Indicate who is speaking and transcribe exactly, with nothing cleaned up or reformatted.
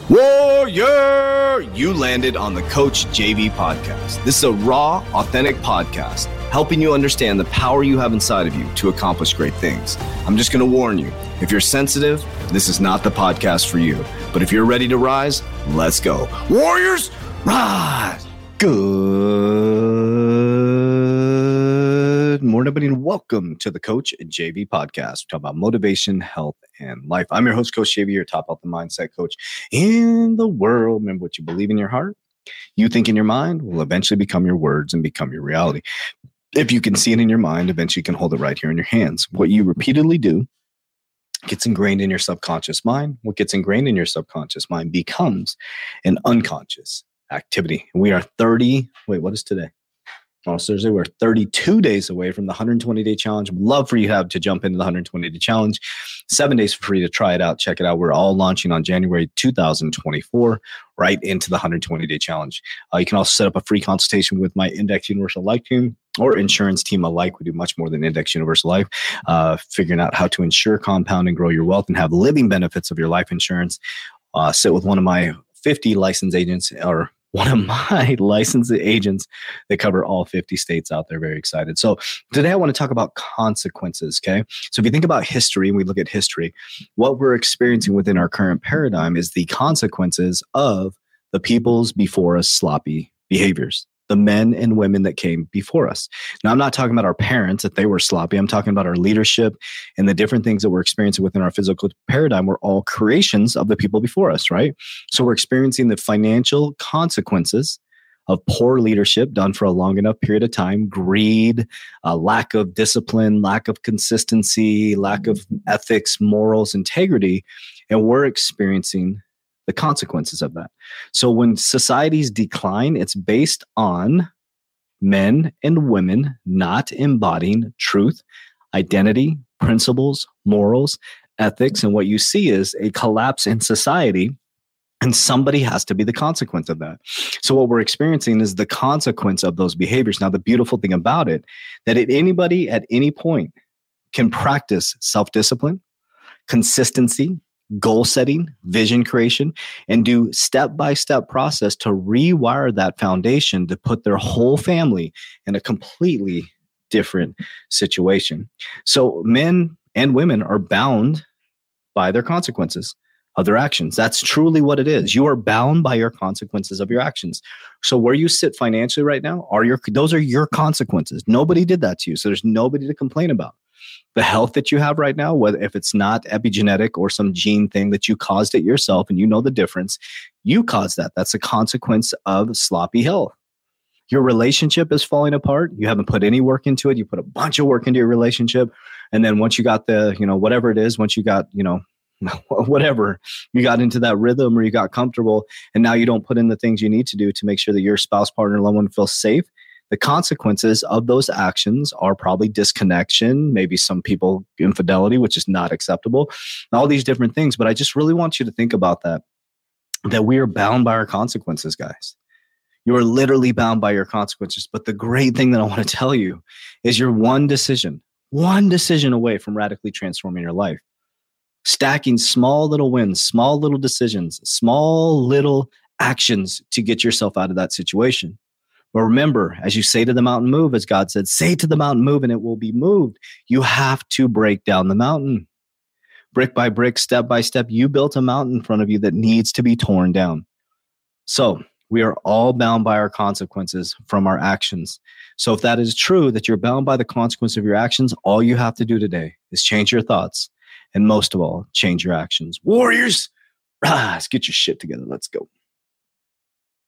Speaker 1: Warrior! You landed on the Coach J V podcast. This is a raw, authentic podcast helping you understand the power you have inside of you to accomplish great things. I'm just going to warn you, if you're sensitive, this is not the podcast for you. But if you're ready to rise, let's go. Warriors, rise! Good morning, everybody, and welcome to the Coach J V podcast. We talk about motivation, health, and life. I'm your host, Coach J V, your top health and mindset coach in the world. Remember, what you believe in your heart, you think in your mind, will eventually become your words and become your reality. If you can see it in your mind, eventually you can hold it right here in your hands. What you repeatedly do gets ingrained in your subconscious mind. What gets ingrained in your subconscious mind becomes an unconscious activity. We are thirty, wait, what is today? Oh, it's Thursday. We're thirty-two days away from the one hundred twenty day challenge. Love for you to have to jump into the one hundred twenty day challenge. Seven days for free to try it out. Check it out. We're all launching on January two thousand twenty-four, right into the one hundred twenty day challenge. Uh, you can also set up a free consultation with my Index Universal Life team or insurance team alike. We do much more than Index Universal Life, uh, figuring out how to insure, compound, and grow your wealth and have living benefits of your life insurance. Uh, sit with one of my fifty licensed agents or one of my licensed agents that cover all fifty states out there. Very excited. So today I want to talk about consequences. Okay. So if you think about history and we look at history, what we're experiencing within our current paradigm is the consequences of the peoples before us sloppy behaviors. The men and women that came before us. Now, I'm not talking about our parents, that they were sloppy. I'm talking about our leadership and the different things that we're experiencing within our physical paradigm were all creations of the people before us, right? So we're experiencing the financial consequences of poor leadership done for a long enough period of time, greed, uh, lack of discipline, lack of consistency, lack of ethics, morals, integrity, and we're experiencing the consequences of that. So when societies decline, it's based on men and women not embodying truth, identity, principles, morals, ethics. And what you see is a collapse in society, and somebody has to be the consequence of that. So what we're experiencing is the consequence of those behaviors. Now, the beautiful thing about it, that at anybody at any point can practice self-discipline, consistency, goal setting, vision creation, and do step-by-step process to rewire that foundation to put their whole family in a completely different situation. So men and women are bound by their consequences of their actions. That's truly what it is. You are bound by your consequences of your actions. So where you sit financially right now, are your those are your consequences. Nobody did that to you. So there's nobody to complain about. The health that you have right now, whether if it's not epigenetic or some gene thing that you caused it yourself and you know the difference, you caused that. That's a consequence of sloppy health. Your relationship is falling apart. You haven't put any work into it. You put a bunch of work into your relationship. And then once you got the, you know, whatever it is, once you got, you know, whatever, you got into that rhythm or you got comfortable and now you don't put in the things you need to do to make sure that your spouse, partner, loved one feels safe. The consequences of those actions are probably disconnection, maybe some people infidelity, which is not acceptable, all these different things. But I just really want you to think about that, that we are bound by our consequences, guys. You are literally bound by your consequences. But the great thing that I want to tell you is you're one decision, one decision away from radically transforming your life. Stacking small little wins, small little decisions, small little actions to get yourself out of that situation. But remember, as you say to the mountain, move, as God said, say to the mountain, move, and it will be moved. You have to break down the mountain. Brick by brick, step by step, you built a mountain in front of you that needs to be torn down. So we are all bound by our consequences from our actions. So if that is true, that you're bound by the consequence of your actions, all you have to do today is change your thoughts. And most of all, change your actions. Warriors, rise, get your shit together. Let's go.